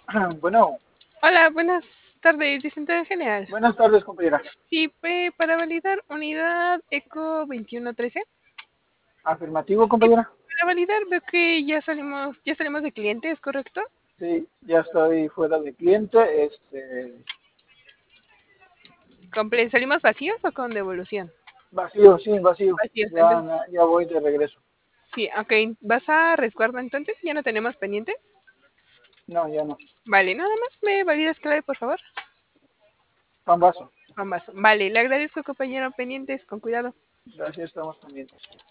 Bueno, Hola, buenas tardes, Vicente en general. buenas tardes, compañera. Sí, para validar unidad ECO 2113. Afirmativo, Sí, compañera. para validar veo que ya salimos de cliente, ¿es correcto? Sí, ya estoy fuera de cliente. ¿Salimos vacíos o con devolución? Vacío, sí, vacío. Vacíos, Ya, entonces, ya voy de regreso. sí, ok. ¿Vas a resguardo entonces? ¿Ya no tenemos pendiente? No, ya no. Vale, nada más me validas clave, por favor. Pan vaso. Ambas. Vale, le agradezco, compañero, pendientes, con cuidado. Gracias, estamos pendientes.